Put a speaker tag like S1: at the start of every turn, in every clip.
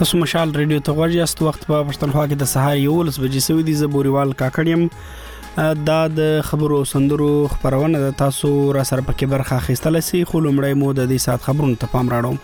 S1: تاسو مشال ریډیو ته غواړئ است وخت په پښتونخوا کې د سهار 11 بجې سوي دي زبوريوال کاکړیم دا د خبرو سندرو خبرونه د تاسو را سره پکې برخه اخیستل سي خو لمړی مو د دې سات خبرونو ته پام راړو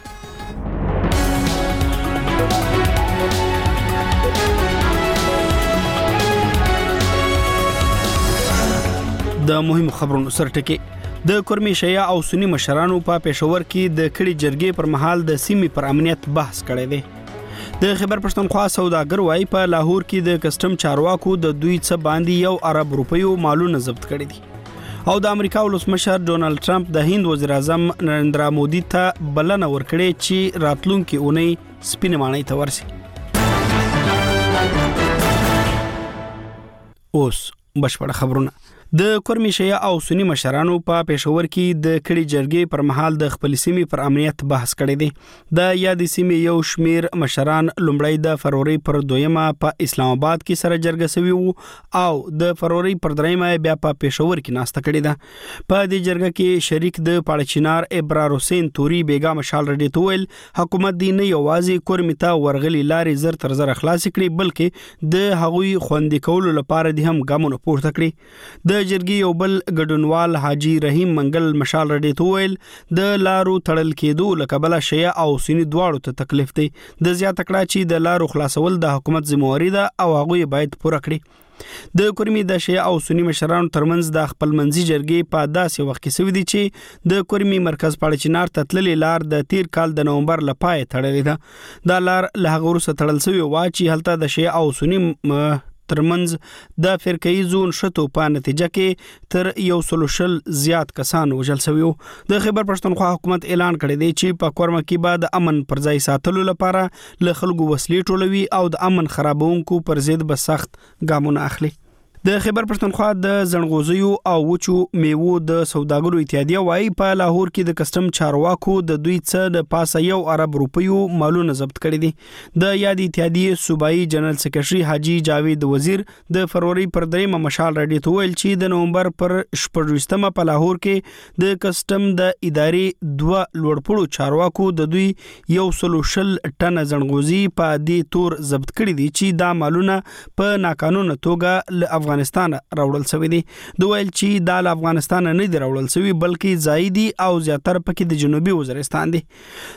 S1: د مهمو خبرونو سرټکی د کورمي شیا او سنی مشرانو په پېښور کې د کړي جرګې پر مهال د سیمې پر امنیت بحث کړی دی د خیبر پښتونخوا سوداګر وای په لاهور کې د کسٹم چارواکو د دوی څخه باندې یو ارب روپیو مالونه ضبط کړي دي او د امریکا ولسمشر ډونالد ټرمپ د هند وزیر اعظم نریندرا مودي ته بلنه ورکړې چې راتلونکي اونۍ سپینې ماڼۍ ته ورسي اوس بشپړ خبرونه د کورمي شیا او سنی مشرانو په پېښور کې د کړي جرګې پر مهال د خپل سیمې پر امنیت بحث کړی دی د یادې سیمې یو شمیر مشران لومړی د فروری پر 2مه په اسلام آباد کې سره جرګه شوی وو او د فروری پر 3مه بیا په پېښور کې ناسته کړې ده په دې جرګه کې شریک د پاړچینار ابرار حسین توري بیگا مشال رډي تویل حکومت دی نه یوازې کورمي ته ورغلي لارې زر تر زر خلاص کړي بلکې د هغوی خوندې کولو لپاره د هم ګامونه پورته کړي د جرګي یو بل ګډونوال حاجی رحیم منګل مشال رډي تویل د لارو تړل کېدو لکبله شیا او سنی دواړو ته تکلیف دی د زیات کړه چې د لارو خلاصول د حکومت ذمہواری ده او هغه باید پوره کړي د کورمي د شیا او سنی مشرانو ترمنځ د خپل منځي جرګې په داسې وخت کې سوي دي چې د کورمي مرکز پاړچینار تتللې لار د تیر کال د نومبر لپاره تړلې ده دا لار له هغه وروسته تړل شوی و چې هلته د شیا او سنی ترمنځ د فرقې زون شتو په نتیجه کې تر 100 زیات کسان وژل شوی د خیبر پښتونخوا حکومت اعلان کړی دی چې په کورمه کې بعد امن پر ځای ساتلو لپاره له خلکو وسلې ټولوي او د امن خرابونکو پر ضد به سخت ګامونه اخلي د خیبر پښتونخوا د زنغوزیو او وچو میوو د سوداګرو اتحادیه وايي په لاهور کې د کسٹم چارواکو د دوی څخه د پاسه یو ارب روپیو مالونه ضبط کړي دي د یاد اتحادیه صوبایي جنرال سیکریټري حاجی جاوید وزیر د فروری پر 3مه مشال رډي تویل چې د نومبر پر 14مه په لاهور کې د کسٹم د ادارې دوه لوړپوړو چارواکو د دوی 120 ټن زنغوزي په دې تور ضبط کړي دي چې دا مالونه په ناقانونه توګه افغانستان راوړل شوی دی دوی ویل چې د افغانستان نه دی راوړل شوی بلکې زایدي او زیاتره پکې د جنوبي وزیرستان دی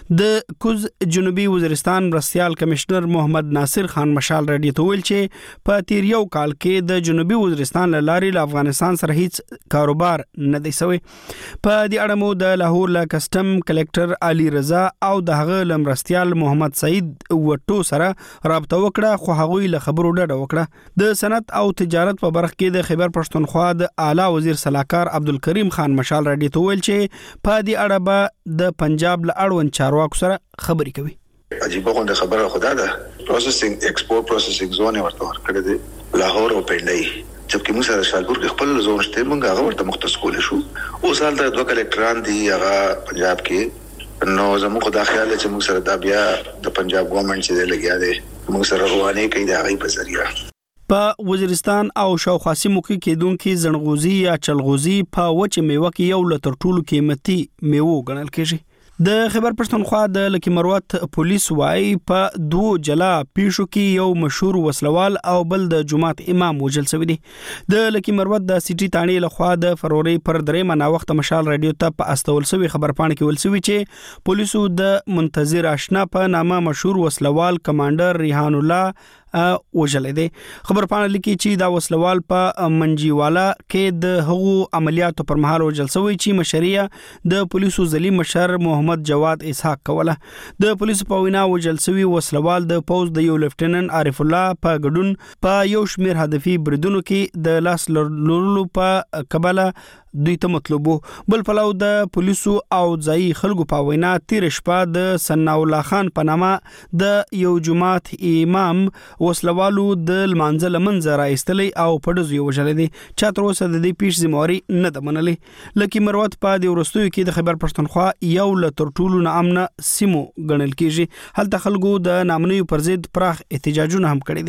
S1: د کوز جنوبي وزیرستان رسیال کمشنر محمد ناصر خان مشال رډي تویل چې په تیر یو کال کې د جنوبي وزیرستان لارې له افغانستان سره هیڅ کاروبار نه دی شوی په دې اړه مو د لاهور له کسٹم کلیکټر علي رضا او د هغه لمرستیال محمد سعید وټو سره رابطه وکړه خو هغه له خبرو ډډه وکړه د صنعت او تجارت په برخه کې د خیبر پښتونخوا د اعلی وزیر صلاحکار عبدالکریم خان مشال رډي تویل چې په دې اړه به د پنجاب له اړوند چارواکو سره خبرې کوي
S2: عجیب غونډه خبره خدا ده پروسسینګ ایکسپورټ پروسسینګ زون ورته ورکړی دی لاهور او پنډای چې موږ سره شالپور کې خپل زون شته موږ هغه ورته مختص کول شو او سال د دوه کلیکټران دی هغه پنجاب کې نو زموږ د خیال چې موږ سره دا بیا د پنجاب ګورنمنت چې لګیا دی موږ سره رواني کوي دا غي په ذریعہ
S1: په وزیرستان او شاوخوا سیمو کې کېدونکې زنغوزي یا چلغوزي په وچه میوه کې یو له تر ټولو قیمتي میوه ګڼل کېږي د خیبر پښتونخوا د لکی مروت پولیس وايي په دوه جلا پیښو کې یو مشهور وسلوال او بل د جماعت امام وژل شوی دی د لکی مروت د سيټي تانې لخوا د فروری پر 3مه نا وخت مشال رادیو ته په استول شوی خبرپاڼه کې ول شوی چې پولیسو د منتظر آشنا په نامه مشهور وسلوال کمانډر ریحان الله وژلې دي خبرپاڼه لیکي چې دا وسلوال په منجیوالا کې د هغو عملیاتو پر مهال وژل شوی چې مشریه د پولیسو ځلی مشر محمد جواد اسحاق کوله د پولیسو په وینا وژل شوی وسلوال د پوز د یو لیفټیننټ عارف الله په ګډون په یو شمیر هدفي بریدونو کې د لاس لرلو په قباله دوی ته مطلوب بل پلاو د پولیسو او ځای خلکو په وینا تیر شپه د ثنا الله خان په نامه د یو جماعت امام وسلوالو د لمانځل منځ راایستلې او په دزو وژلې دي چې تر اوسه د دې پیښ ذمہواری نه ده منلې لکه مروت په د ورستوي کې د خیبر پښتونخوا یو له تر ټولو نه امن سیمو ګڼل کېږي هلته خلکو د نامنوي پر ضد پراخ احتجاجونه هم کړي دي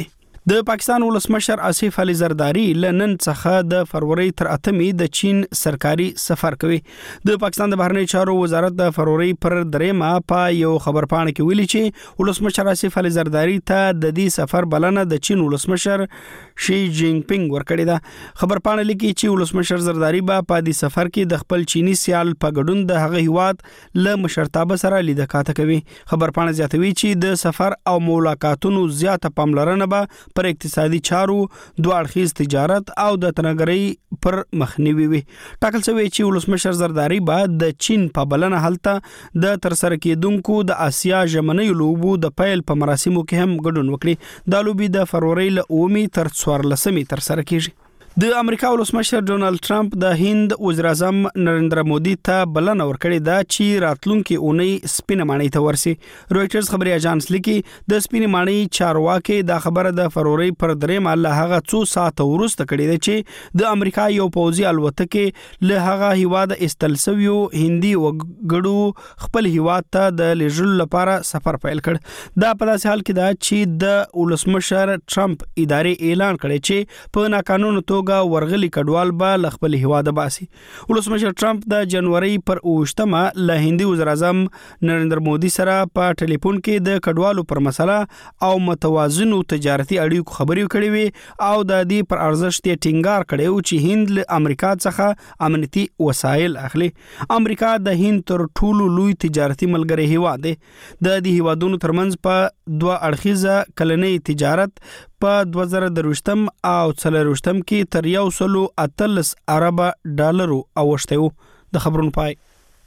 S1: د پاکستان ولسمشر آصف علي زرداری لنن څخه د فروری تر 8 د چین سرکاري سفر کوي. د پاکستان د بهرنی چارو وزارت د فروری پر 3 په یو خبرپاڼه کې ویلي چې ولسمشر آصف علي زرداری ته د دې سفر بلنه د چین ولسمشر شي جینګ پینګ ورکړی ده. خبرپاڼه لیکي چې ولسمشر زرداری په دې سفر کې د خپل چینی سیال په ګډون د هغه هیواد له مشرتابه سره لیدکاته کوي. خبرپاڼه زیاتوي چې د سفر او ملاقاتونو زیاته پاملرنه به پر اقتصادي چارو، دوه اړخیز تجارت او د تنګرۍ پر مخنیوي وي. ټاکل شوی چې ولسمشر زرداری به د چین په بلنه هلته د ترسره کېدونکو د آسیا ژمنۍ لوبو د پیل په مراسمو کې هم ګډون وکړي. دا لوبي د فروری له 9 تر 14 ترسره کیږي. د امریکا ولسمشر ډونالد ټرمپ د هند وزیر اعظم نریندرا مودي ته بلنه ورکړې ده چې راتلونکي اونۍ سپینه ماڼۍ ته ورسي. رويټرز خبري اژانس لیکي د سپینه ماڼۍ چارواکي دا خبره د فروری پر 3 له هغه څو ساعت وروسته کړې ده چې د امریکا یو پوځي الوتکه له هغه هیواد استلسویو هندي وګړو خپل هیواد ته د لېږل لپاره سفر پیل کړ. دا په داسې حال کې ده چې د ولسمشر ټرمپ ادارې اعلان کړی چې په ناقانونه توګه ورغلي کډوال به خپل هیواد باسي. ولسمشر ټرمپ د جنوري پر 8 له هندي وزیر اعظم نریندرا مودي سره په ټلیفون کې د کډوالو پر مسله او متوازنو تجارتي اړیکو خبرې کړې وي او د دې پر ارزښت ټینګار کړی و چې هند له امریکا څخه امنیتي وسایل اخلي. امریکا د هند تر ټولو لوی تجارتي ملګری هیواد دی. د دې هیوادونو ترمنځ په دوه اړخیزه کلنۍ تجارت په 2023 او 2024 کې تر 118 ارب ډالرو اوښته وو. د خبرونو پای.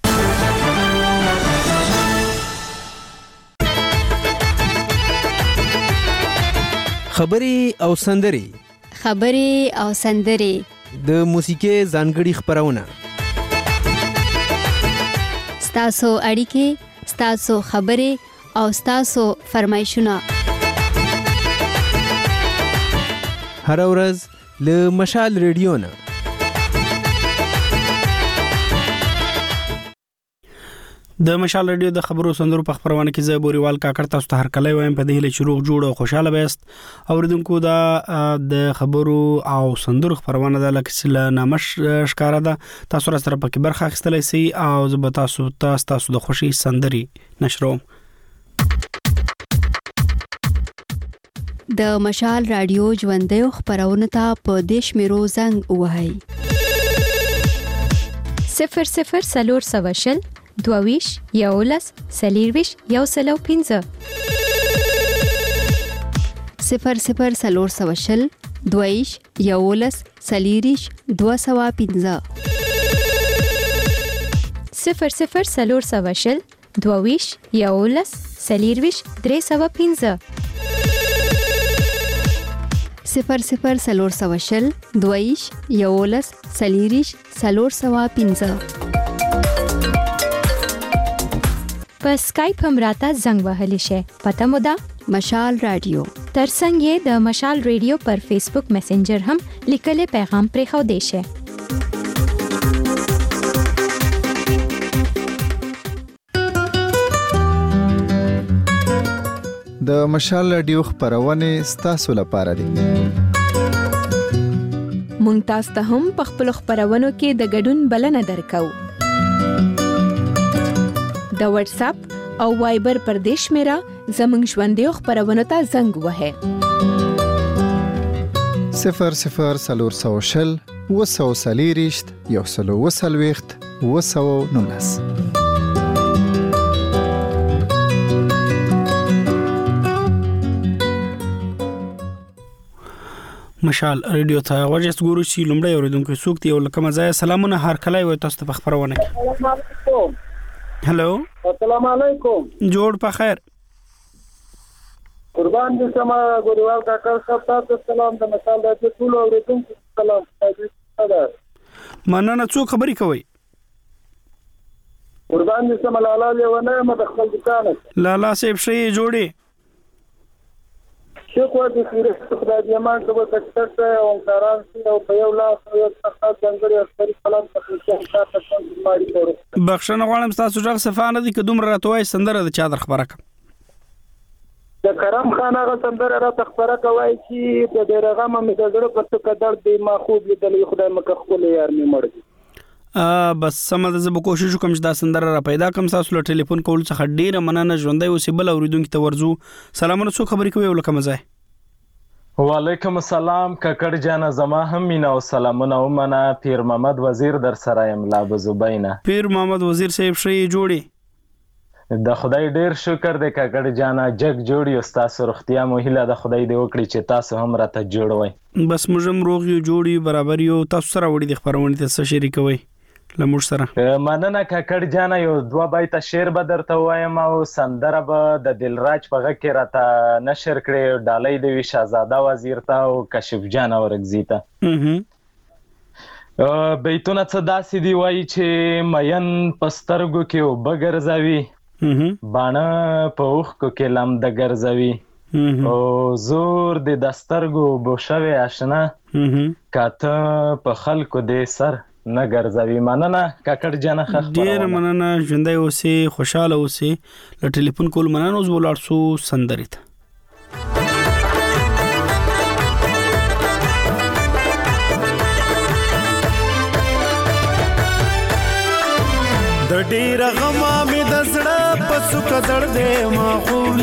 S3: خبري او سندري د موسیقي ځانګړي خبرونه
S4: ستاسو اړیکې، ستاسو خبري او ستاسو فرمایشونه
S3: هر ورځ له مشال ریډیو نه.
S1: د مشال ریډیو د خبرو سندرو په خبرونه کې زه بوريوال کاکړ تاسو ته هر کله وایم په دې له شروع جوړ او خوشاله بیاست. اوریدونکو دا د خبرو او سندرو خبرونه د لکسل نامش ښکارا ده. تاسو را سره پکې برخه اخیستلای شئ او زه به تاسو د خوشي سندري نشروم.
S4: د مشال رادیو ژوندۍ خبرونه ته په دیش میرو زنګ وهاي
S5: 00 22 یولس سلیرویش یو سلو 15
S4: 00 22 یولس سلیریش 215
S5: 00 22 یولس سلیرویش 315
S4: 00 22 یولس سلیریش 315
S5: په اسکایپ هم راته زنګ وهلی شي. پته مو ده
S4: مشال رادیو.
S5: ترڅنګ یې د مشال ریډیو پر فیسبوک میسنجر هم لیکلي پیغام پرې خو دی شي.
S6: د مشال رادیو خبرونه ستاسو لپاره دي.
S7: مونږ تاسو ته هم په خپل خبرونو کې د ګډون بلنه درکو. د واتس اپ او وایبر پر دیش میرا زمنګ ژوندۍ خبرونه ته زنګ وهه
S6: 00 وسوسلیریشت یو سلو وسلويخت وسو نونس.
S1: مشال ریډیو ته ورجست ګورو چې لومړی اوریدونکو څوک دی او لکه مزه سلامونه هر کله وي تاسو ته خبرونه کې. هلو
S8: السلام علیکم.
S1: جوړ په خیر.
S8: قربان دې سما ګوريوال کاکړ صاحب تاسو سلام د مشال د ټول اوریدونکو سلام.
S1: مننه څوک خبرې کوي؟
S8: قربان دې سما لالا لیونه ما خپل دکان.
S1: لالا صاحب شي جوړي
S8: شکو دې خیرت خدای دې مان ته وکړه او کاران او په یو لاس یو څه څنګه اختر سلام تاسو ماري کړو.
S1: بخښنه غواړم تاسو ځکه صفانه دي کدوم راتوي سندره د چادر خبره کوم.
S8: د کرم خان هغه سندره را تخبره کوي چې د ډېرغه مې د زړه په څه قدر دی ما خوب لیدلې خدای مکه خپل یار مې مړ دی.
S1: بس سمه زه به کوشش وکم چې دا سندره را پیدا کم. تاسو له ټلیفون کول څخه ډیره مننه. ژوندۍ اوسې. بل اوریدونکو ته ورځو. سلامونه. څو خبرې کوي ولکه مزه.
S9: وعلیکم السلام ککړ جانا زما هم مینا او سلامونه ومنه. پیر محمد وزیر در سره یم لا بزبینا. پیر محمد وزیر صاحب شي جوړي د خدای ډیر شکر دې ککړ جانا جگ جوړي او تاسو رختیا مو هیله د خدای دې وکړي چې تاسو هم راته جوړوي. بس موږ هم روغ یو جوړي برابر یو. تاسو سره وړي د خبرونه ته شریکوي لمور سره. مننه ککړ جانا. یو 2 بیت شعر به درته وایم او سندره به د دلراج په غږ کې راته نشر کړي. ډالۍ د وی شاهزاده وزیر ته او کشف جان اورګزی ته. بیتونه څه داسې دی وایي چې مین پسترګو کې وبګرځوي باڼه په اوښکو کې لمده ګرځوي او زور د دسترګو بوشوي آشنا کاته په خلکو دې سر نه ګرځوي. مننه ککړ جانه. ډیر مننه. ژوندۍ اوسې. خوشاله اوسې. له ټلیفون کول مننه. اوس ولاړ سو سندرې ته.
S10: د ډیر غما می د زړه په سوک زړ دې ما خوب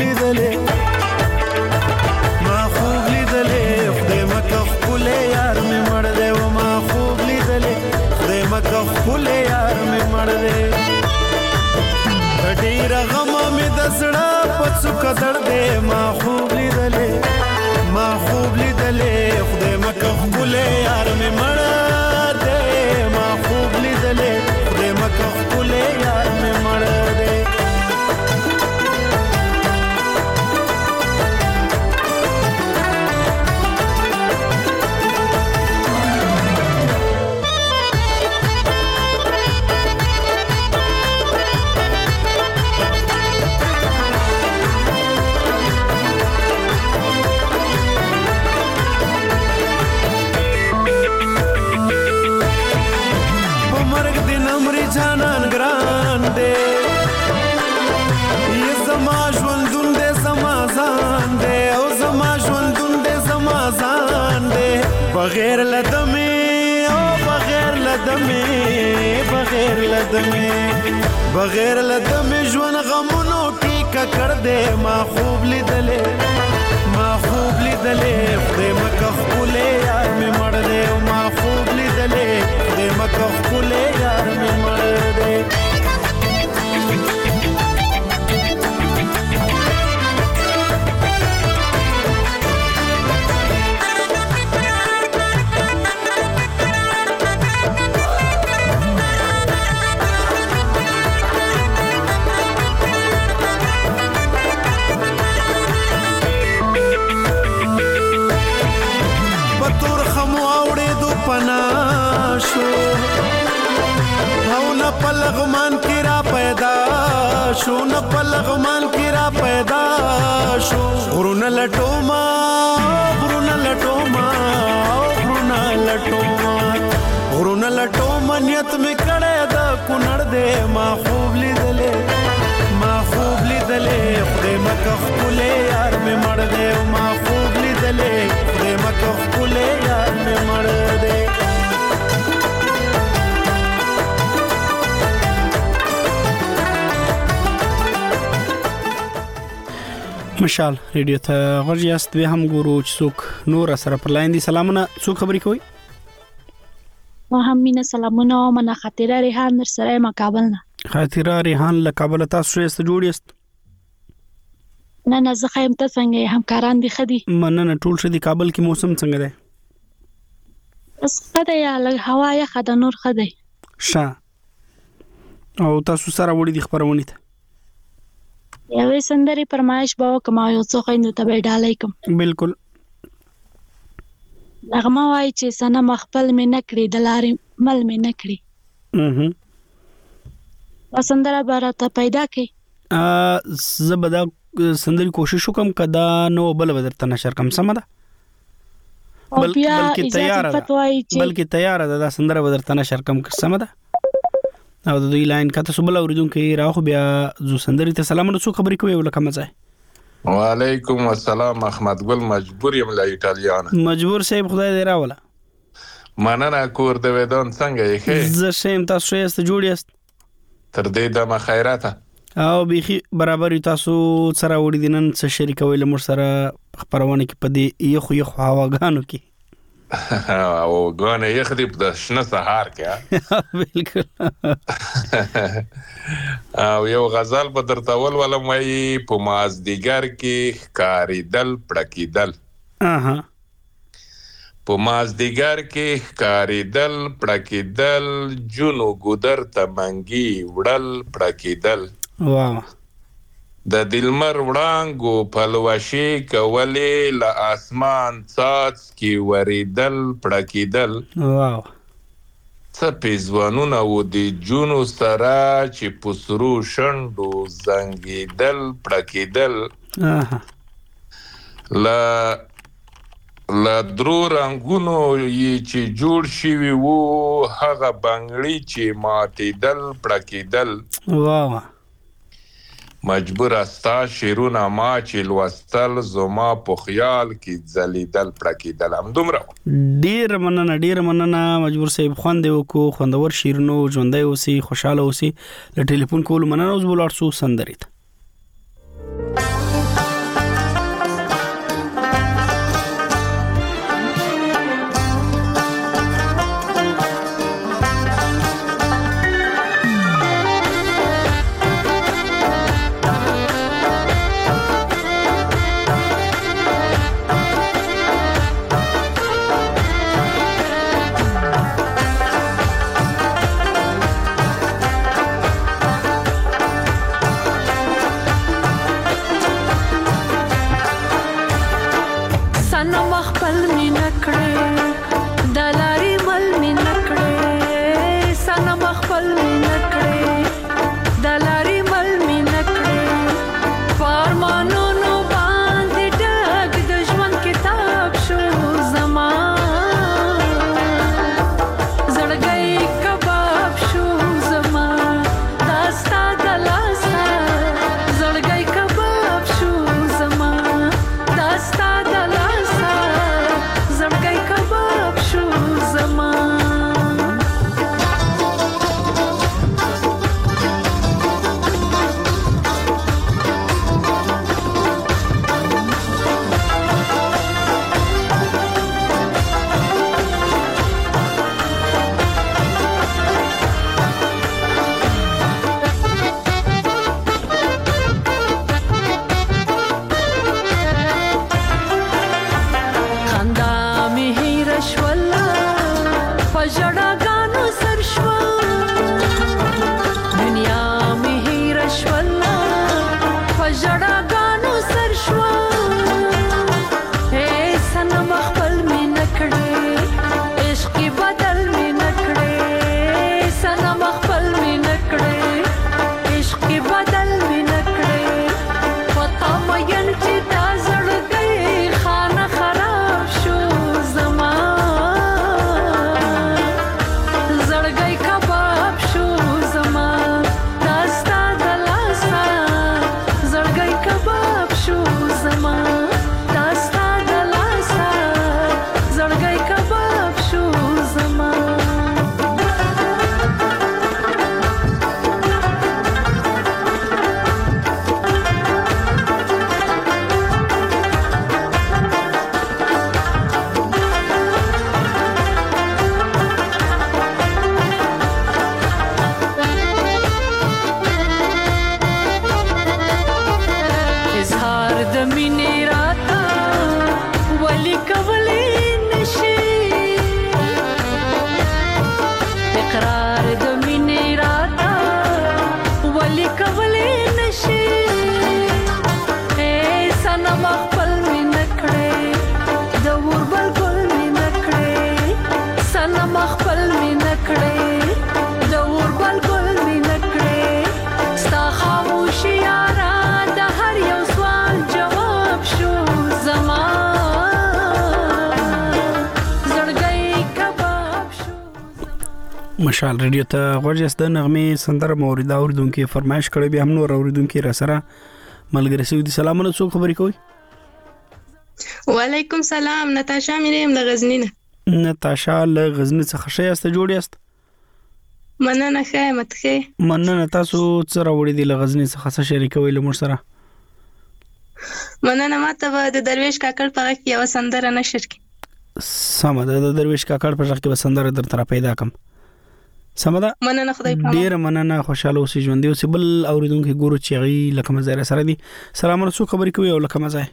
S10: لیدلې خدای مکه خپل یار می مړ دې و ما خوب لیدلې خدای مکه خپل یار می مړ دې. د ډیر غما می د زړه په سوک زړ دې ما خوب لیدلې خدای مکه خپل یار می مړ دې ما خوب لیدلې خدای مکه خپل یار می مړ دې. جانان ګران دې یہ زما ژوندون دې زما ځان دې او زما ژوندون دې زما ځان دې بغیر لدمې او بغیر لدمې ژوند غمونو کې ککړ دې ما خوب لیدلې خدای مکه خپل یار مې مړ دې او ما خوب لیدلې خدای مکه خپل یار مې مړ دې. پلغمان کی را پیدا شو غرونه لټوما نیت می کړه د کونړ دې ما خوب لیدلې خدای مکه خپل یار می مړ دې ما خوب لیدلې خدای مکه خپل یار می مړ دې.
S1: مشال ریډیو ته غوړیاست. به هم ګورو چې څوک نور سره پر لاین دي. سلامونه. څوک خبرې کوي؟
S11: ما هم مینا. سلامونه. من خاطره ریحان در سره ما کابل نه.
S1: خاطره ریحان له کابل. تاسو یې جوړیست؟
S11: نه زه خیم ته څنګه همکاران دي خدي.
S1: مننه. ټول شدي. کابل کې موسم څنګه دی؟
S11: بس خدای یا لږ هوا یا خدای نور خدای
S1: ښه. او تاسو سره وړي د خبرونه ته
S11: یوې سندري پرمایش به کوم یو څو خويندو ته به ډالۍ کوم.
S1: بالکل.
S11: نغمه وای چې سنه مخبل مې نکړي د لارې مل مې نکړي. سندره برته پیدا کړي.
S1: زبدا سندري کوشش وکم کدا نو بل بدرته نشر کم سم ده. بلکې تیار ده دا سندره بدرته نشر کم سم ده. او د دوی لاین کته سبل اوریدونکو راخو بیا زو سندري ته سلامونه. څو خبرې کوي ولکه مزه.
S12: وعلیکم السلام احمد ګل مجبور یم لا ایټالیانا.
S1: مجبور صاحب خدای دې راوله.
S12: مننه کور د ودان څنګه یې ښه؟
S1: زه شیم تاسو ښه یاست جوړ یاست؟
S12: تر دې دمه خیراته
S1: او بیخي برابر تاسو سره وړي دي نن څه شریکوي له موږ سره خبرونه کې په دې یخو هواګانو کې
S12: او غانه یخ دی په شنه سهار کې
S1: بالکل.
S12: او یو غزل په درته ولولم وایي په مازدیګر کې ښکارېدل پړکېدل. په مازدیګر کې ښکارېدل پړکېدل جونو ګودر ته منګي وړل پړکېدل.
S1: واو.
S12: د دلمر وړانګو پلوشې کولې له اسمان څاڅکي ورېدل پړکېدل.
S1: واو.
S12: څپې ځوانونه و د جونو سره چې په سرو شنډو زنګېدل پړکېدل. له درو رنګونو یې چې جوړ شوي وو هغه بنګړي چې ماتېدل پړکېدل.
S1: واو.
S12: مجبور استا شیرونه ما چې لوستل زما په خیال کې ځلیدل پړکېدل. همدومره
S1: ډېر مننه مجبور صاحب. خوند وکړو، خوندور شیرونو، ژوندی اوسئ، خوشحاله اوسئ. له ټلیفون کولو مننه. اوس به ولاړ شو سندرې ته. مشال ریډیو ته غوږ یاست. د نغمې سندره موریدا اوریدونکو فرمایش کړی، بیا هم نور اوریدونکو را سره ملګری سوي دي. سلامونه، څوک خبرې کوي؟
S13: وعلیکم سلام، نتاشا مریم له غزنی نه.
S1: نتاشا له غزنی څخه ښه یاست؟ جوړ یاست؟
S13: مننه، ښه یم. ته ښه؟
S1: مننه. تاسو څه راوړي دي له غزنی څخه؟ څه شریکوي له موږ سره؟
S13: مننه. ماته به د درویش کاکړ په غږ کې یوه سندره نشر کړي.
S1: سمه ده، د درویش کاکړ په غږ کې به سندره درته را پیدا کړم. سمه ده.
S13: مننه، خدای پامان.
S1: ډېره مننه، خوشاله اوسئ، ژوندي اوسئ. بل اورېدونکي ګورو چې هغوی له کومه ځای سره دي. سلامونه، څوک خبرې کوي او له کومه ځای؟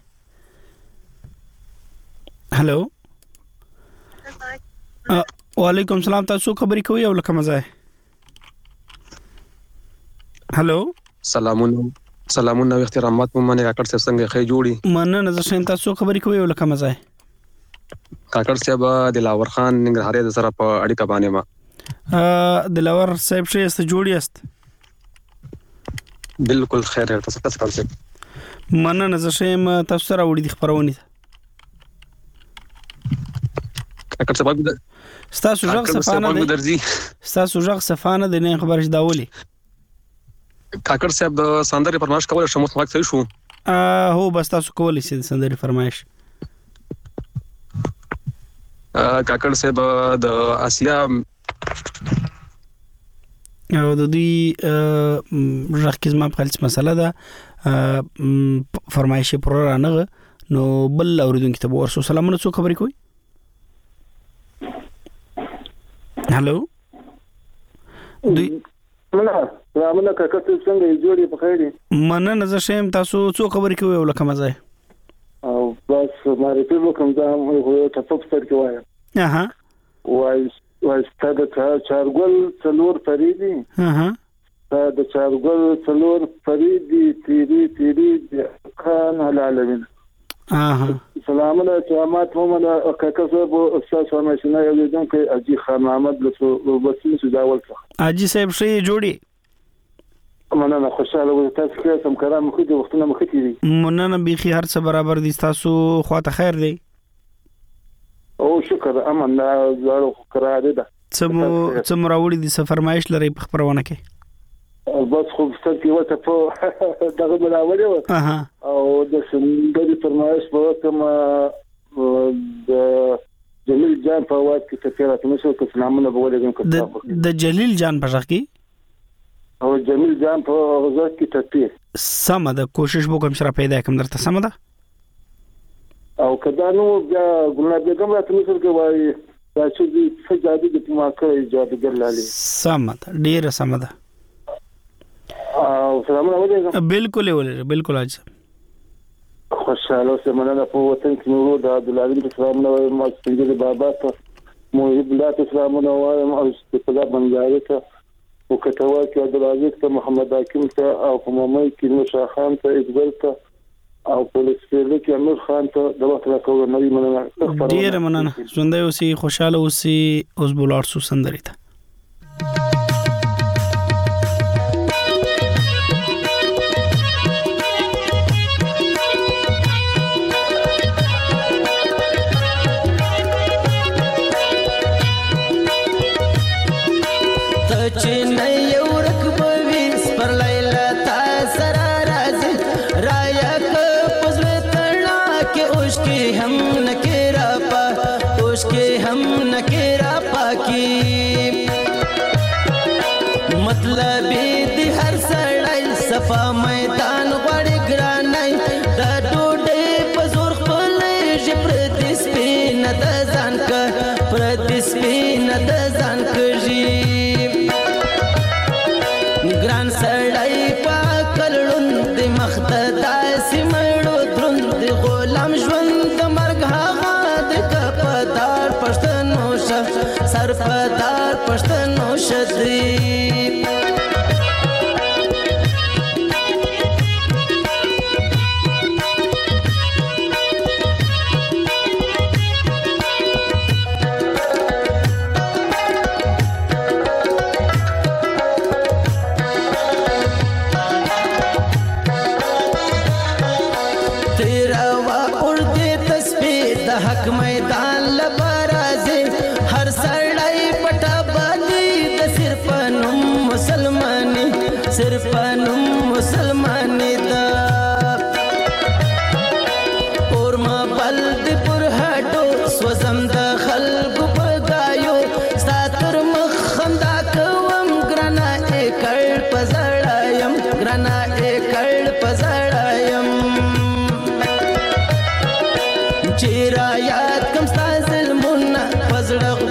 S1: هلو. وعلیکم سلام، تاسو څوک خبرې کوي او له کومه ځای؟ هلو.
S14: سلامونه او احترامات مو منه کاکړ صاحب، څنګه ښه جوړي؟
S1: مننه. زه ښه یم، تاسو څوک خبرې کوي او له کومه ځای؟
S14: کاکړ صاحب دلاور خان ننګرهاري د سره په اړیکه باندې ما
S1: دلاور صاحب ښه یاست؟ جوړ یاست؟
S14: بالکل خیر یم. تاسو څنګه یاست؟
S1: مننه. زه ښه یم، تاسو سره وړي دي خبرونه.
S14: کاکړ صاحب
S1: ستاسو ژغ صفانه دی، ستاسو ژغ صفانه دی، نه خبرش داولي.
S14: کاکړ صاحب د سندرې فرمایش کول شمو څنګه صحیح شو؟
S1: هو بس تاسو کولی شئ د سندرې فرمایش.
S14: کاکړ صاحب د آسیا
S1: او د دوی ژغ کې زما په خپل مسله ده فرمایش پر رانغه نو بل اوریدونکو ته ورسو. سلامونه، څوک خبرې کوي؟ هلو. دوی
S8: سلامونه کاکړ صاحب، څنګه یې؟ جوړې په خیر؟
S1: مننه. زه ښه یم، تاسو څوک خبرې کوي او له کومه ځای؟
S8: او بس معرفي وکړم، دا یو ټپه په سر کې وایم. وایي ستا د چارګل څلور پرې دي، ستا د چارګل څلور پرې دي، تیری تیری خان العالمین. سلامونه، قیامت مومنه کاکړ صاحب، استاد فرمایشنه یو لیدون کې اجي خان محمد له وسیم سوداول څخه. اجي صاحب ښه جوړي؟ مننه، خوشاله وي. تاسو کې سم کرام مخې د وختونه مخې دي.
S1: مننه، بيخي هر څه برابر دي. تاسو خواته خیر دی؟
S8: او شکر، امن زړه قرار ده.
S1: څه مراوړي دي؟ څه فرمایش لري په خبرونه کې؟
S8: بس خو ستاسو کې وته په دغه مراوړي و او د سندري فرمایش په کوم د جلیل جان په وخت کې تفیرات نشو که سلامونه بولېږم که
S1: د جلیل جان په ځکه
S8: او جمیل جان په غزا کې تطبیق
S1: سم ده. کوشش وکم چې را پیدا کوم درته. سم ده.
S8: او کدا نو بیا ګلنار بیگم راته مثال کې وایي دا چې سجادي د ما کوي جادوګر لالي.
S1: سم ده، ډیره سم ده.
S8: او سلامونه ولېږم.
S1: بالکل ولېږم، بالکل اج
S8: خوشاله اوسه. مننه. په وطن کې نور د عبدالعزیز سلامونه وایم، ما څنګه بابا ته محب الله ته سلامونه وایم، او استفاده بنګاري ته وکټوا کې عبدالعزیز ته، محمد حکیم ته، او کومای کې نوشا خان ته، اقبال ته، او پولیس کې امیر خان ته د وخت راکول نوې مننه.
S1: ډیر مننه. ژوندۍ اوسئ، خوشاله اوسئ. اوس بولار سو سندري ته.
S15: صفا میدان غړي ګرانای د ډوډۍ په زور خپل ژپرتي سپین د ځان ک پرتي سپین د ځان کږي ګران سړی پاکلون د مخته سیمړو دروند غلام ژوند د مرګ هغه د کپدار پښتنو شه سرپدار پښتنو شدري حق میدان لبرازي هر سړی پټه باندې د صرف نوم مسلماني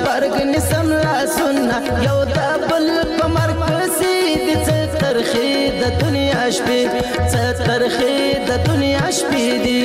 S15: برګ نسم لا سننا یو د بل په مرکز دي څه ترخې د دنیا شپې څه ترخې د دنیا شپې دي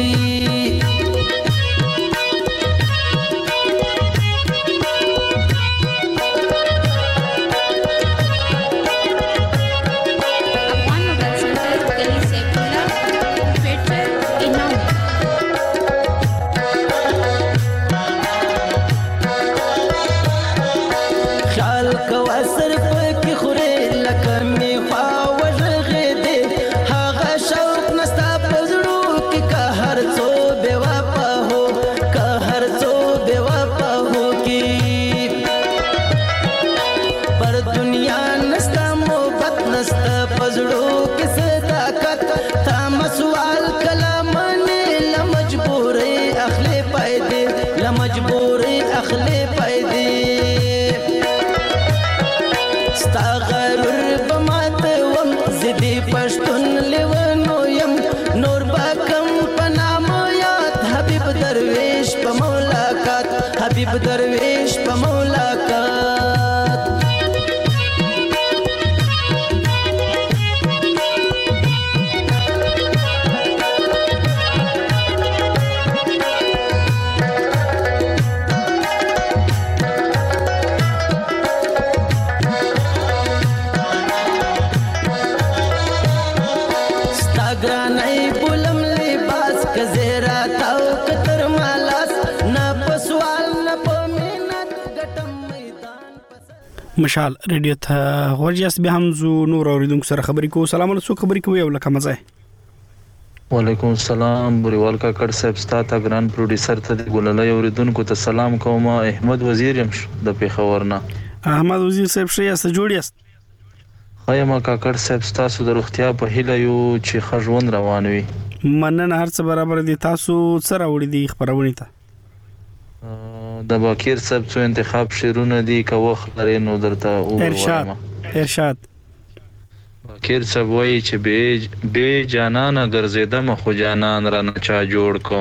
S15: درویش په ملاقات ستا ګرانۍ بولم لباس کزیرا تاو کتر مالاس نه پسوال
S1: مشال ریډیو ته ورجاس به هم زو نور اوریدونکو سره خبرې کوو. سلام علیکم، خبرې کوي او لکه مزه.
S16: وعلیکم السلام بریوال کا کډ صاحب ستا ته ګران پروډوسر ته ګوللای اوریدونکو ته سلام کوم. احمد وزیر يم د پیښور نه.
S1: احمد وزیر صاحب شه یاست جوړ یاست؟
S16: خیمه کا کډ صاحب تاسو د روغتیا په هیله یو چې خژوند روان وي.
S1: مننه، هر څه برابر دي. تاسو سره وړي دي خبرونه ته
S16: د باکیر صاحب څو انتخاب شیرونه دي که وخت لري نو درته
S1: ارشاد
S16: باکیر صاحب وایي چې به جانان ګرځیدم خو جانان را نه چا جوړ کو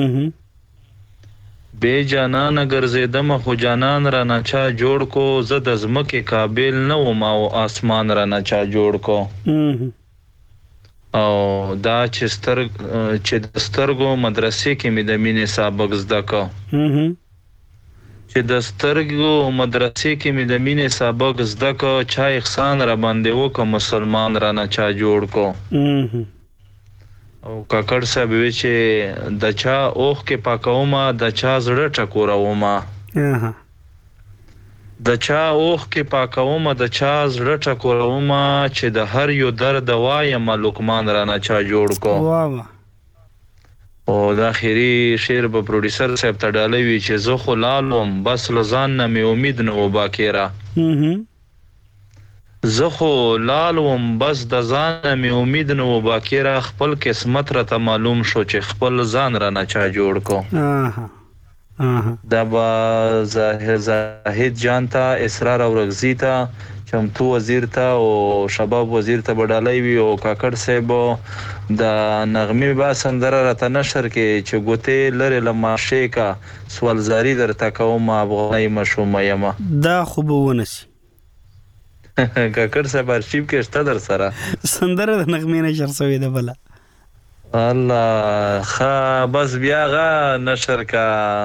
S16: به جانان ګرځیدم خو جانان را نه چا جوړ کو زه د ځمکې قابل نه وم او اسمان را نه چا جوړ کو او دا چې د سترګو مدرسې کې مې د مینې سابق زده کو چې د سترګو مدرسې کې مې د مینې سابق زده کو چا احسان را باندې وکړه مسلمان را نه چا جوړ کو او کاکړ صاحب وی چې د چا اوخ کې پاکوما د چا زړه ټکوروما د چا اوخ کې پاکوما د چا زړه ټکوروما چې د هر یو درد وایم لقمان را نه چا جوړ کو او د اخیری شعر په پروډوسر صاحب ته ډالوي چې زه خو لالم بس لزان نه مې امید نه و باکیرا زه خو لالم بس د ځان نه مې امید نه و باکیرا خپل قسمت را ته معلوم شو چې خپل ځان را نه چا جوړ کو دا با زاهد جان ته اسرار او رغزی ته چمتو وزیر ته او شباب وزیر ته بډالای وی او کاکړ صاحب د نغمه با سندره راته نشر کې چې ګوته لره لماشه کا سوالزاری درته کوم افغاني مشوم یما
S1: دا خو به ونسی
S16: کاکړ صاحب ارشیو کې شته در سره
S1: سندره د نغمه نشر شوی ده بلا
S16: الله خا بس بیا غا نشر کا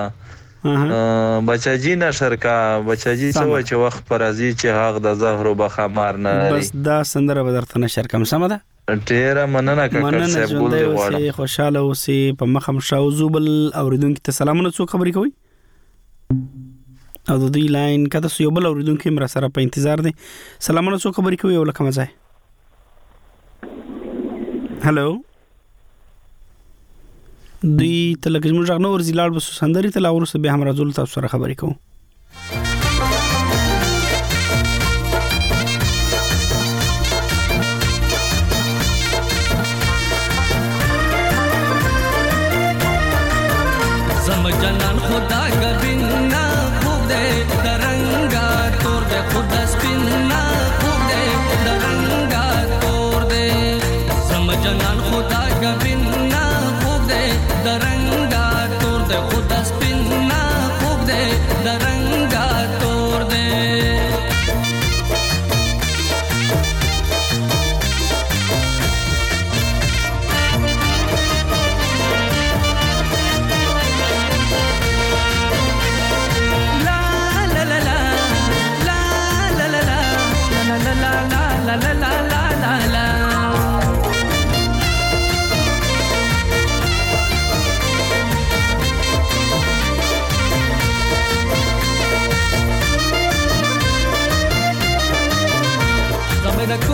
S16: بچاجی نشر کا بچاجی څو چې وخت پر ازي چې حق د زهر وبخمار نه
S1: بس دا سندره به درته نشر کوم سم ده
S16: ډیره مننه کاکړ صاحب ګول دی
S1: غواړم خوشاله اوسې په مخم شاو زوبل اوریدونکو ته سلامونه څو خبرې کوي او د دې لاین کته یو بل اوریدونکو مر سره په انتظار دي سلامونه څو خبرې کوي او لکه مزه هالو دوی تلګ زموږ غنو ورزي لاړ بس سندري ته لاور سره به هم راځول تاسو سره خبرې کوم
S17: زم جنان خدا گبینا خوب دے درنگا تور دے خدا سپینا خوب دے درنگا تور دے زم جنان خدا گبینا خوب دے درنگا تور دے خدا سپینا خوب دے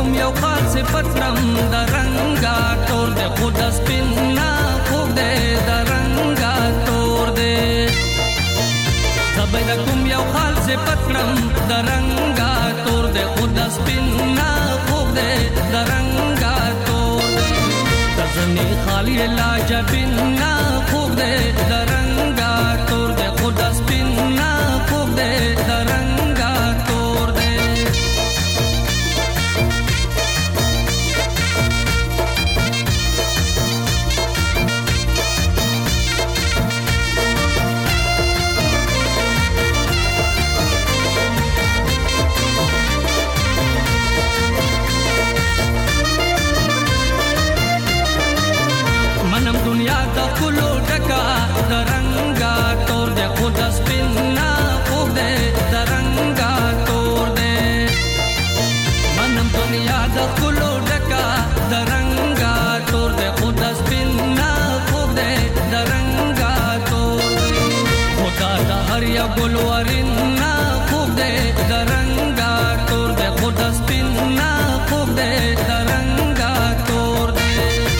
S17: کوم یو خاص صفتم د رنگا تور دے خود سپینا خوب دے د رنگا تور دے زبې د کوم یو خاص صفتم د رنگا تور دے خود سپینا خوب دے د رنگا تور دے تزنی خالی لاجبینا خوب دے د رنگا تور دے خود سپینا خوب دے د رنگا تور دے منم دنیا د کلو ډکا د رنگا تور دے خود سپینا خوب دے د رنگا تور دے منم دنیا د کلو ډکا د رنگا تور دے خود سپینا خوب دے د رنگا تور دے خدا د هر یو ګل ورنا خوب دے د رنگا تور دے خود سپینا خوب دے د رنگا تور دے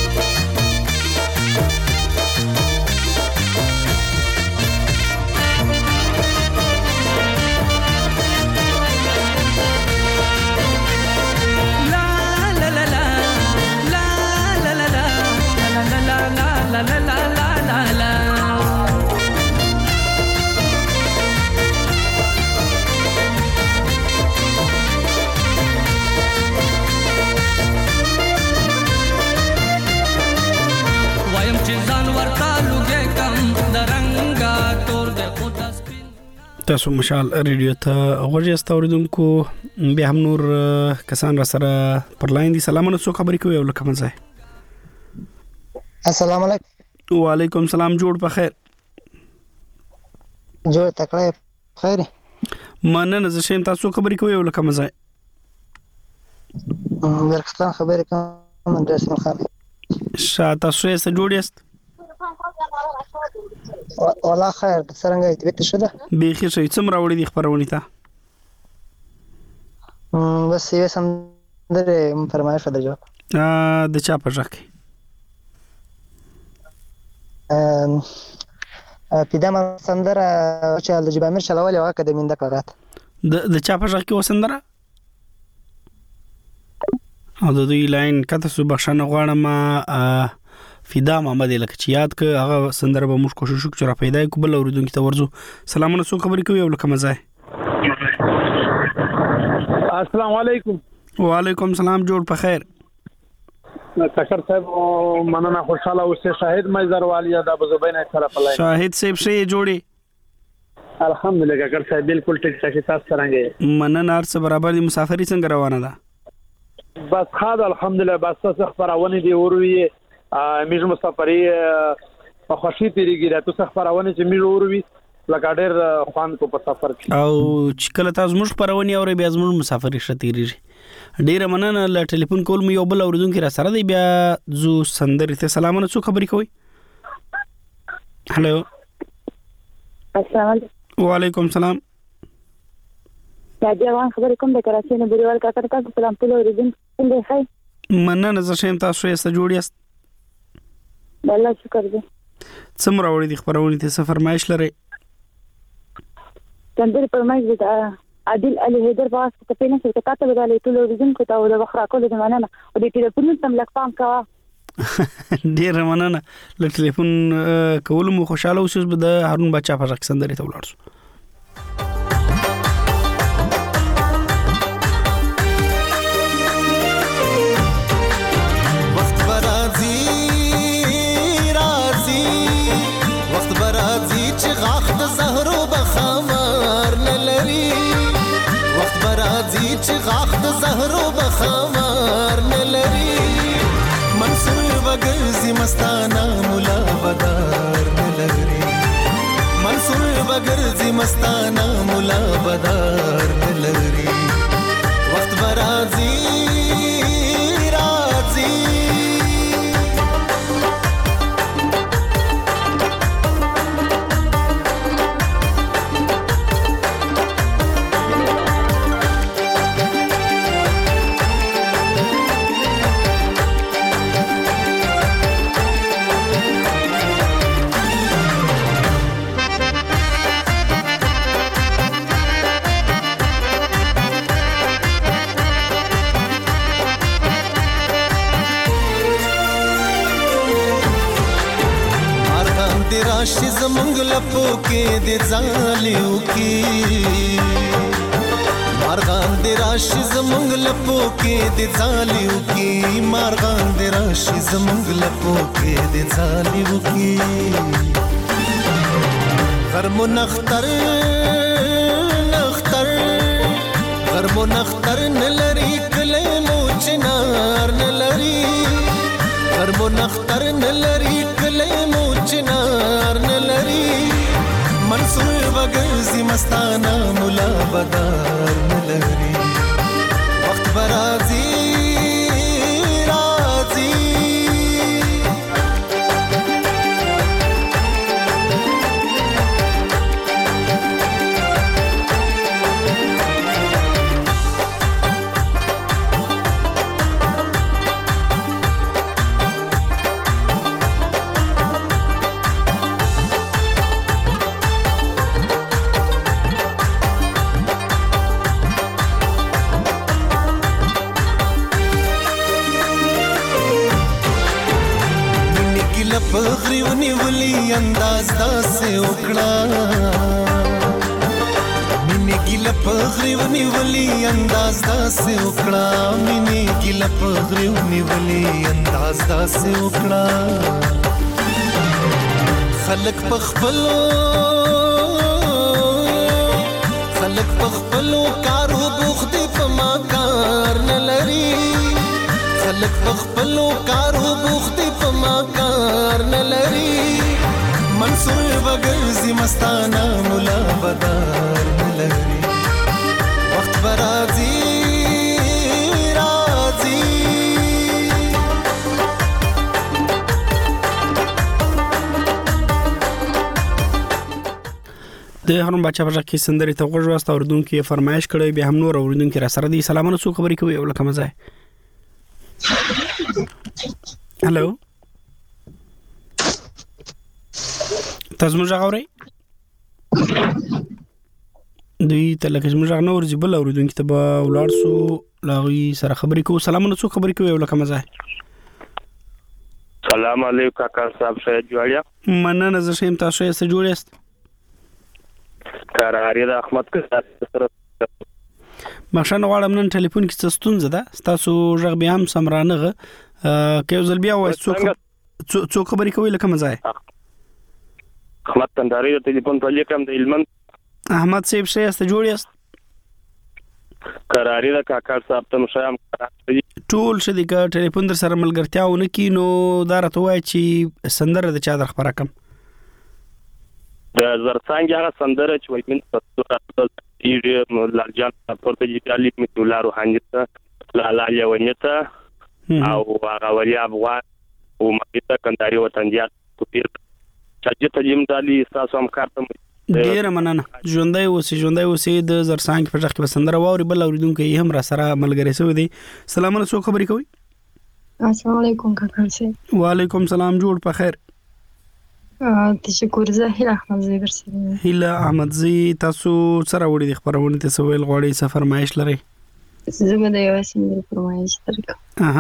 S1: تاسو مشال ریډیو ته غوږی استوریدونکو بیا هم نور کسان را سره پر لاین دي. سلامونه، څو خبرې کوي او لکه منځه.
S18: السلام علیکم.
S1: وعلیکم السلام. جوړ په خیر.
S18: جوړ تکړه خیر.
S1: مننه. زه شیم تاسو خبرې کوي او لکه منځه.
S18: ورکستان خبرې کوم د اسم خان.
S1: شاته تاسو یې جوړ یاست؟
S18: والله خیر. څنګه ایت بیت شو ده؟
S1: بیخي شي. څومره وړي دي خبرونه ته؟
S18: بس یې سم درې فرمایش ده جو.
S1: د چا په ځکه؟
S18: پیدام سندره چې د جبامیر چلول یو اکا د من دکلرات.
S1: د چا په ځکه وسندره؟ او د دوی لاین کته سو بخښنه غواړم فدا محمد لکه چې یاد ک هغه سندره به موږ کوشش وکړو را پیدا کو بل اوریدونکو ته ورزو. سلامونه، څو خبرې کوي او لکه مزه.
S19: السلام علیکم.
S1: وعلیکم السلام. جوړ په خیر.
S19: کشر صاحب مننه، خوشاله اوسه. شاهد مزر والیا د ابو زبین سره پلای.
S1: شاهد صاحب شي جوړي.
S19: الحمدلله کشر صاحب بالکل ټیک ټاک تاسو څنګه؟
S1: مننه. ارڅ برابر دي. مسافری څنګه روانه ده؟
S19: بس خاد الحمدلله. بس تاسو خبرونه دی وروي میز مسافری په خوشي تیریږي. د تاسو خبرونه چې میز وروي لکه ډېر خوان کو په سفر کې.
S1: او چې کله تاسو موږ خبرونه اوري بیا زموږ مسافری شتیریږي. ډیره مننه. ل ټلیفون کول مې یو بل اوریدونکو را سره دی. بیا زو سندري ته سلامونه، څو خبرې کوي. هالو.
S20: السلام علیکم.
S1: وعلیکم السلام.
S20: راځي وان خبرې کوم د کراچۍ نه بریوال کا تاسو سلام ټول اوریدونکو څنګه ښه؟
S1: مننه. زه شیم تاسو یې جوړ یاست؟
S20: الله شکر دې.
S1: څومره وړي دي خبرونه ته څه فرمایش لري؟
S20: تندر فرمایش دې عادل علي حیدر باس ته پینې څه کاته بدلې ټول اوریدونکو ته او د بخرا کول د مننه او د ټلیفون تم لک پام کا.
S1: ډیر مننه. ل ټلیفون کول مو خوشاله اوسئ. به د هارون بچا په ځکه سندري ته ولاړ شو.
S10: چې غاخ د زهرو بخمار نه لري. منصور بغرزي مستانه مولا بدار نه لري. منصور بغرزي مستانه مولا بدار نه لري. وخت برازي راځي. زمونږ لپو کې د ځالیو کې مارغان د راشي زمونږ لپو کې د ځالیو کې مارغان د راشي زمونږ لپو کې د ځالیو کې غرمو نختر غرمو نختر نلری کلی مو چنار نلری غرمو نختر نلری کلی مو چنار نلری منصور وگرزی مستانا ملا بدار نلری وقت برازی رازی پغریونی ولی انداز داسې وکړه مینې ګیله پغریونی ولی انداز داسې وکړه مینې ګیله پغریونی ولی انداز داسې وکړه خلک پخپلو کارو بوخت په ما کار نه لري خلک پخپلو کارو بوخت په ما کار نه لري منصور وګرځي مستانه مولا بدار نه لري وخت برازي رازي
S1: د هرم بچا په کې سندري ته غوږ واسطه اوردونکو فرمایش کړی به هم نور اوردونکو را سره دي سلامونه څو خبرې کوي او لکه مزه هلو تاسو موږ غوړی دوی ته لکه موږ نه ورځي بل اوردونکو ته به ولار سو لاغي سره خبرې کوو سلامونه څو خبرې کوي او لکه مزه
S21: سلام علیکم کاکا صاحب شه جوړیا
S1: مننه زه شیم تاسو یې سره جوړیست
S21: قراری د احمد سره
S1: مخشن غواړم نن ټلیفون کې څه ستونزه ده تاسو ژغ بیا هم سمرانغه کې ځل بیا وای څو خبرې کوي لکه مزه
S21: احمد تنداري د ټلیفون په لیکم د علمن
S1: احمد صاحب شه است جوړیست
S21: قراری د کاکا صاحب ته مشام
S1: ټول شدي کا ټلیفون در سره ملګرتیاونه کینو دارته وای چې سندره د چا در خبره کم
S21: د زرڅنګ هغه سندره چې وای من په لالجان پورته جالي میتولا روحاني ته لا یونیته او هغه ولی افغان او مکه کنداري وطنيات کوپیر چې ته یم دالي تاسو هم کارته
S1: ډیر مننه ژوندۍ اوسې د زرڅنګ په ځخ کې سندره واوري بل اوریدونکو یې هم را سره ملګری سو دي سلامونه څو خبرې کوي
S22: السلام علیکم کاکا سي
S1: وعلیکم سلام جوړ په خیر
S22: تشکر زه هیله احمدزی درسره
S1: هیله احمدزی تاسو سره وړي د خبرونه ته سویل غوړي سفر مایش لري
S22: زما د یو سندره فرمایش درکم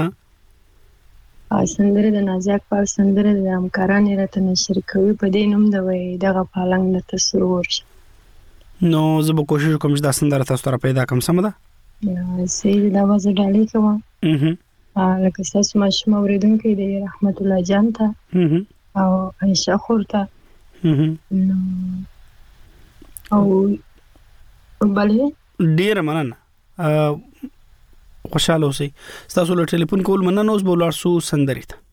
S22: سندره د نازک په سندره د همکارانو راته نشر کوي په دې نوم د وای دغه پالنګ د تصور
S1: نو زه به کوشش کوم چې دا سندره تاسو ته پیدا کوم سم ده
S22: سي دا وځه ډالې کوم لکه تاسو ماشوم اوریدونکو دی رحمت الله جان ته او عائشہ خورته او بلې
S1: ډیر مننه خوشاله اوسئ تاسو له ټلیفون کول مننه اوس به ولر سو سندري ته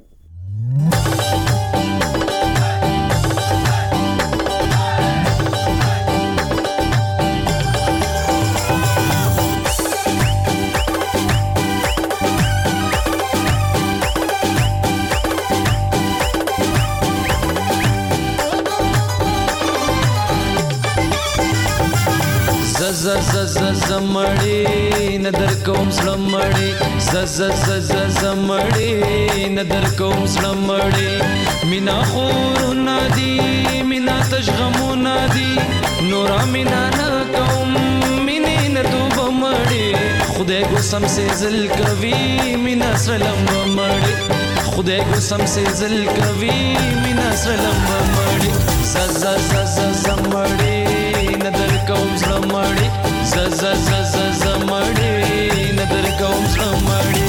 S23: زمړې ندر کوم سلمړې زمړې ندر کوم سلمړې مینا خور نادي مینا تشغمو نادي نورا مینا نا کوم مینې نتوب مړې خدای کو سم سه زل کوي مینا سلام مړې خدای ګسم سزل کوي مینا سره لمړي ز ز ز ز زمړي ندر کوم زمړي ز ز ز ز زمړي ندر کوم زمړي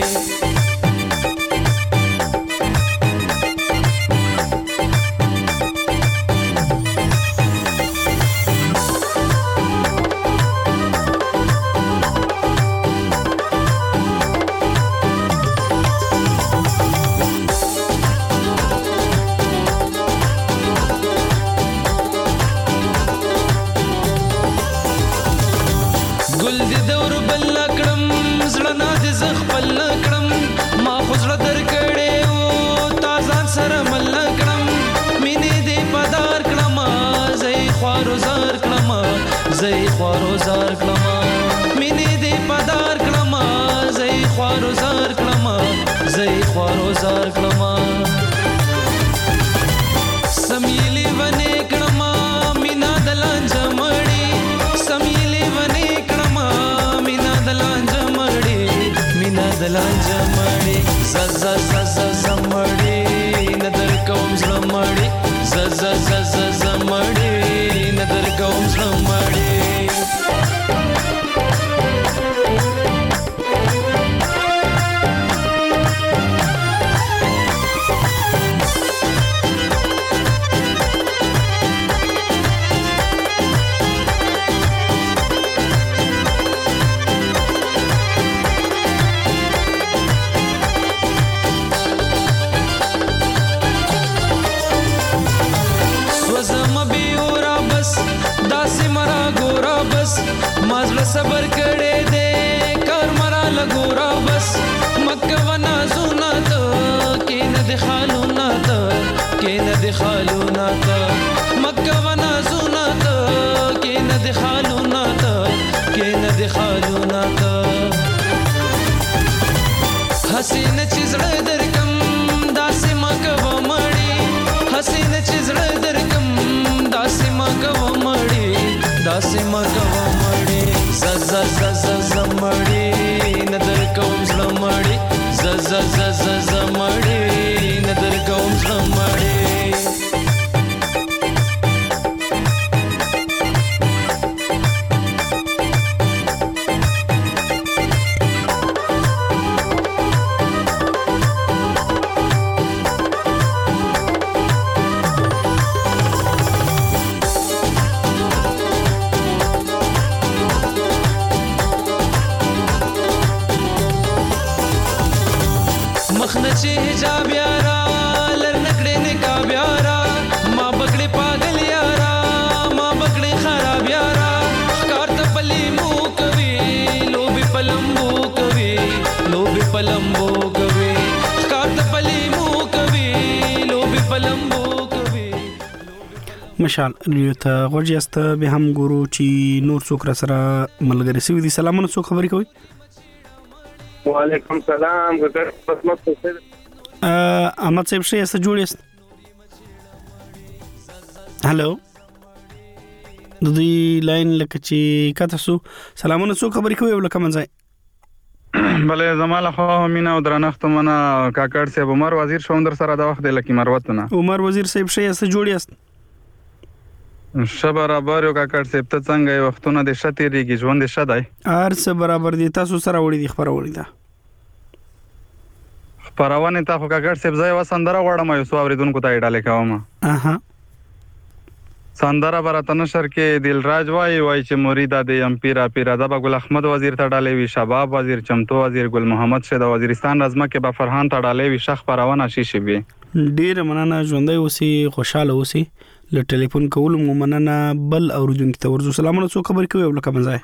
S23: زي خوارزار کلمه مینه دې پدار کلمه زي خوارزار کلمه زي خوارزار کلمه سميلي ونه کلمه مینا دلان جمړي سميلي ونه کلمه مینا دلان جمړي مینا دلان جمړي ز ز ز ز زمړي ندر کوم زمړي ز ز ز ز زمړي ندر کوم زمړي صبر کړه دې کار مرا لګورا بس مکه ونا زونا ته کې نه د خالونا ته کې نه د خالونا ته مکه ونا زونا ته کې نه د خالونا ته کې نه د خالونا ته حسین چیزړه درکم داسې مکه و مړی حسین چیزړه درکم داسې مکه و مړی داسې مکه و مړی ز ز ز ز زمړي ندر کوم زمړي ز ز ز ز زمړي ندر کوم زمړي مخنچه حجاب یارا لر نکړې نکاب یارا ما بکړې پاگل یارا ما بکړې خراب یارا کار ته پلی مو کوي لوبي پلمبو کوي لوبي پلمبو کوي کار ته پلی مو کوي لوبي پلمبو کوي
S1: مشال ریوته غوړجسته به هم ګورو چې نور څوک را سره ملګری سوي دي سلامونه څوک خبرې کوي
S2: وعلیکم سلام ګټر قسمت څه
S1: احمد صاحب شه است جوړیست هالو د دې لاین لکه چې کته سو سلامونه څوک خبرې کوي ولکه منځای
S3: بلې زماله خو مینا او درنښت منه کاکړ صاحب عمر وزیر شوندر سره د وخت د لکی مروتنه
S1: عمر وزیر صاحب شه است جوړیست
S3: شب برابر یو کاکړ صاحب ته څنګه وختونه د شته ریږي ژوند شته
S1: ارڅ برابر دي تاسو سره وړي دي خبرونه ده
S3: خبرونه ته خو کاکړ صاحب ځای وسندره غواړم یو سو اوریدونکو ته ډاله کوم
S1: اها
S3: سندره براتن شر کې دلراج وای چې مرید د ام پیرا د ګل احمد وزیر ته ډاله وی شباب وزیر چمتو وزیر ګل محمد شه د وزیرستان رزمه کې با فرحان ته ډاله وی شخ پرونه شیشه بي
S1: ډیر مننه ژوندۍ اوسي خوشاله اوسي له ټلیفون کول مو مننه بل اوریدونکو ته ورزو سلامونه څو خبر کوي ولکه منځای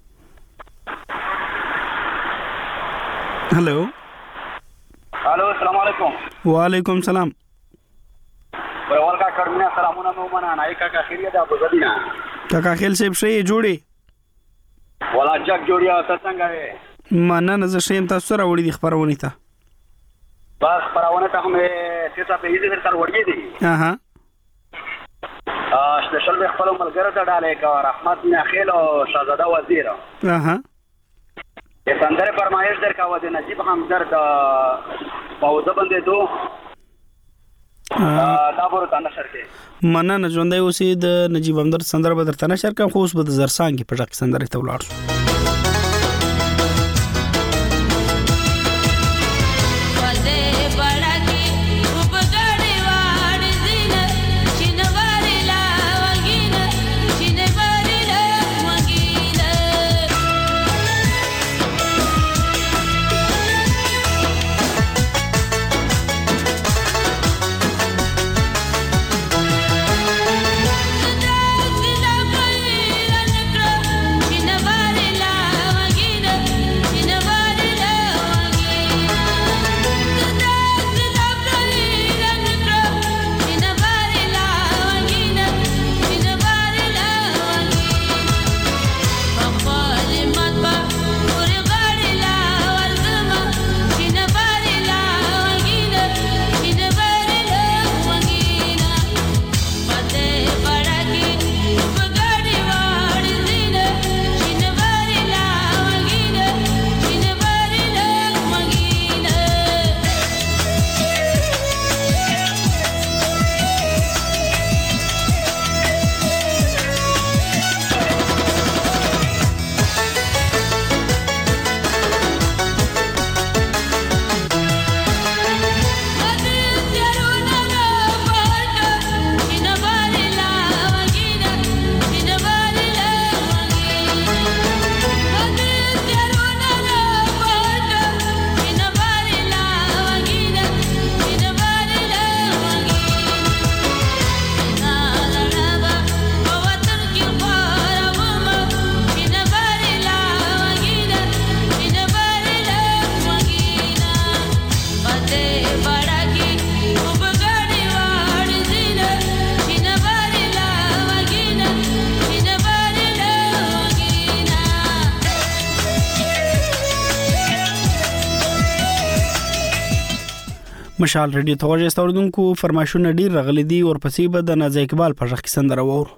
S1: هالو
S2: السلام علیکم
S1: وعلیکم سلام
S2: ورکا کړمنه سلامونه مو مننه ایکا کا خیریه ده ابو زدینا
S1: کاکا خیل صاحب شي جوړي
S2: ولا جګ جوړیا څنګه ہے
S1: مننه زه شیم تاسو سره وړي د خبرونه ته
S2: بس خبرونه ته هم څه ته یې سره وړي دي
S1: اها
S2: سپیشل به خپل ملګری ته ډالې کا رحمت نخیل او شهزاده وزیر
S1: اها
S2: د سندره فرمایش در کا و د نجیب هم درد پاوزه بندېدو دا ورته نشر کې
S1: مننه ژوندۍ اوسې د نجیب همدرد سندره به درته نشر کوم خو اوس به د زرسانګې په ټاکي سندرې ته ولاړ شو مشال ریډیو توجه ستوردونکو فرمایشونه ډیر رغلي دي او پسې به د نازي اقبال په ځخ کې سندره وور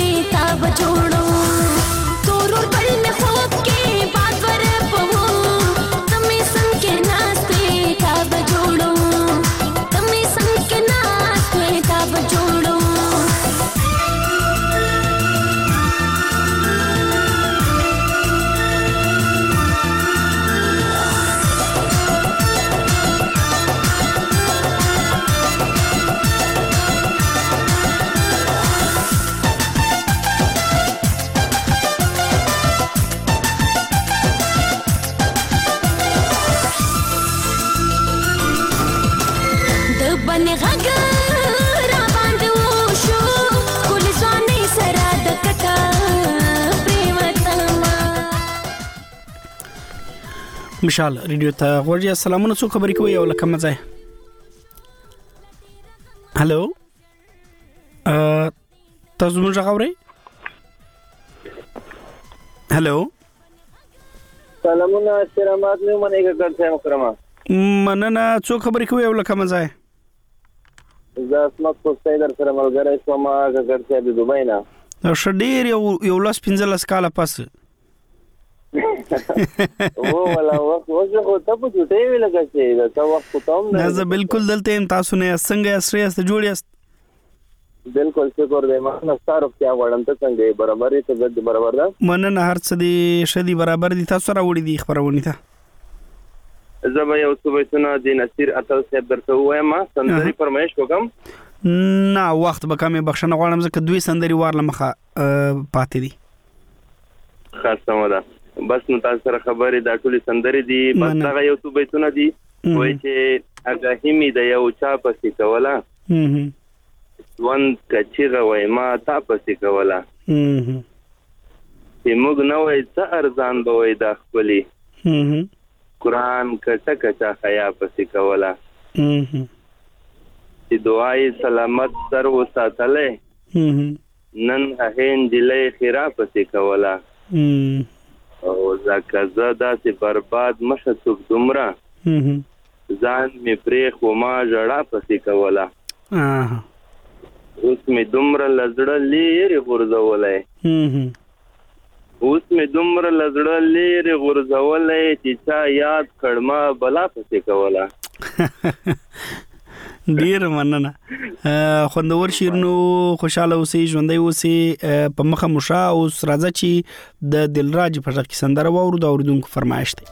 S4: छोड़ो तो रोड पर में खोप के बात वर पहो ځواني غږ را باندې وشو ښکلې ځوانۍ سره د کټه پرېوتمه.
S1: مشال ریډیو ته غوړی السلامونه څو خبرې کوي او لکه مزه. هالو تاسو موږ غوړی. هالو
S5: سلامونه شرمات نو منې کړه مکرمه.
S1: مننه څو خبرې کوي او لکه مزه.
S5: زه اسمت پوسټای در سره ملګری شوم کړه د دوبۍ نه.
S1: شډیر یو لاس 15 کاله پس.
S5: او ولا وخت خو ته په چټي ویل کېږي دا وخت کوم
S1: نه. زه بالکل دلته تاسو نه څنګه اسریاست جوړیاست.
S5: بالکل شکر دې ما نه ستاره په وړاندې ته څنګه برابرې ته د برابر ده.
S1: مننه هر څه دې شدي برابر دي. تاسو راوړي دي خبرونه ته.
S5: زه به یو څه وایسونه د نصیر اتل صاحب درته وایم سندري فرمایش وکم.
S1: نه وخت به کمه بخښنه غواړم ځکه دوی سندري وارله مخه پاتې دي.
S5: خاصه ده بس نو تاسو سره خبرې دا ټولې سندري دي بس هغه یو څه وایسونه دي وای چې هغه همي د یو چا پسې کوله ځوان کچیغه وای ما تا پسې کوله چې موږ نه وای څه ارزان به وای دا خپلې قرآن کټه کټه خیا پسې کوله چې دعای سلامت سر وساتلې نن هین جلې خیره پسې کوله او زکه زدا سي برباد مشه څوک دومره ځان می پرې خو ما جړه پسې کوله اوس می دومره لزړه لري غورځولای اوس می دومره لزړه لري غورځولای چې چا یاد کړما بلا پسې کوله.
S1: ډیر مننه. خوندور شیرنو خوشاله اوسې ژوندۍ اوسې په مخه مشا اوس راځه چې د دلراج په ځکه سندره وورو د اوردونکو فرمایش دی.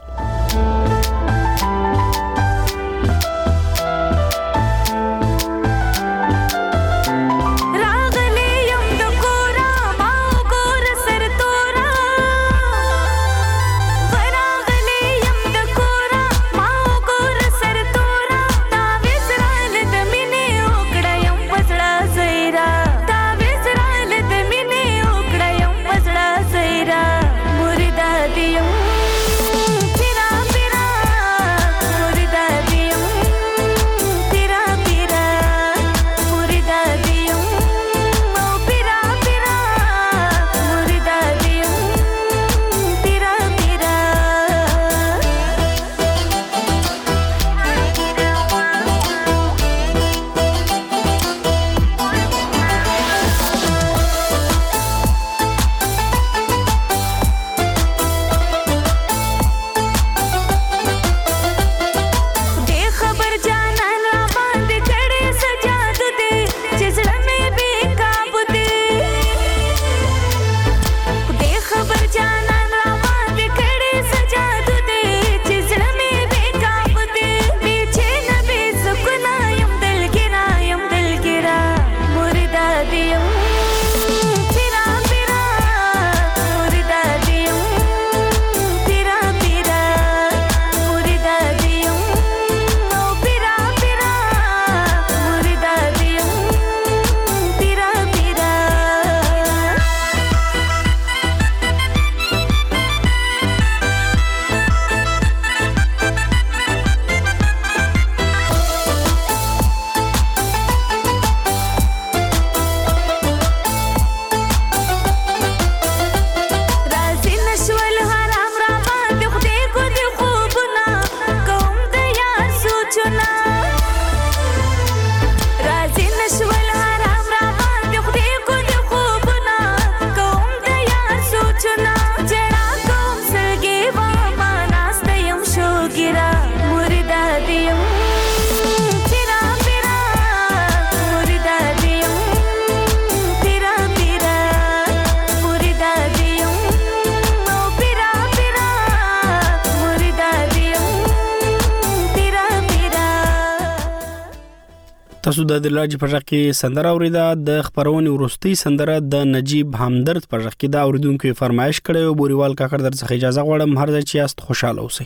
S1: تاسو د دلراج په ځکه سندره اوریدا د خبرونې ورستي سندره د نجیب همدرد په ځکه دا اوریدونکو فرمایش کړي او بوريوال کاکړ در څخه اجازه غواړم هر ځای چې است خوشاله اوسئ.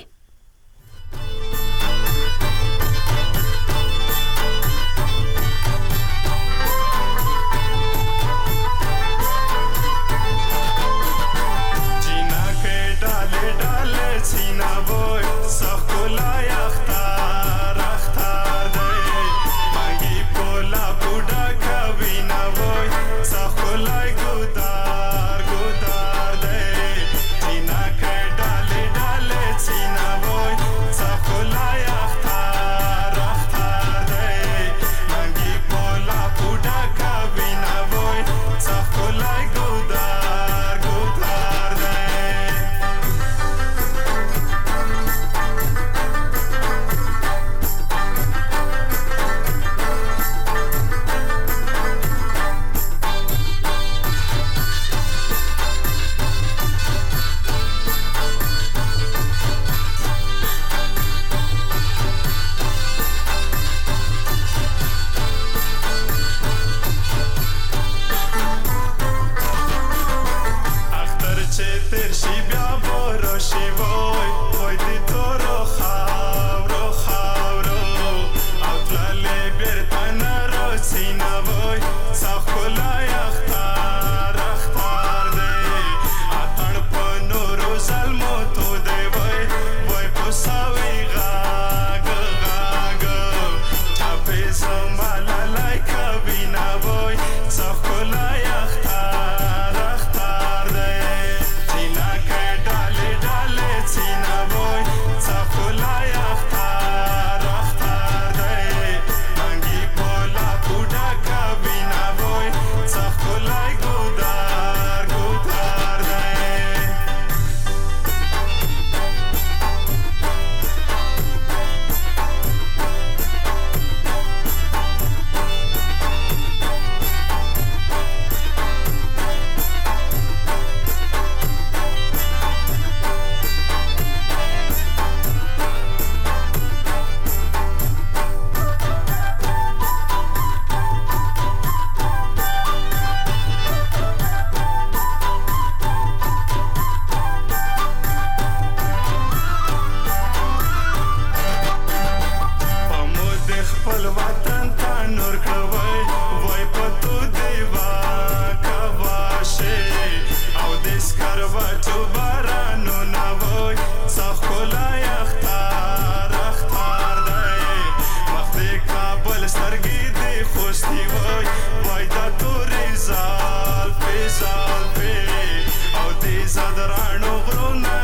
S10: صدرانو غرونه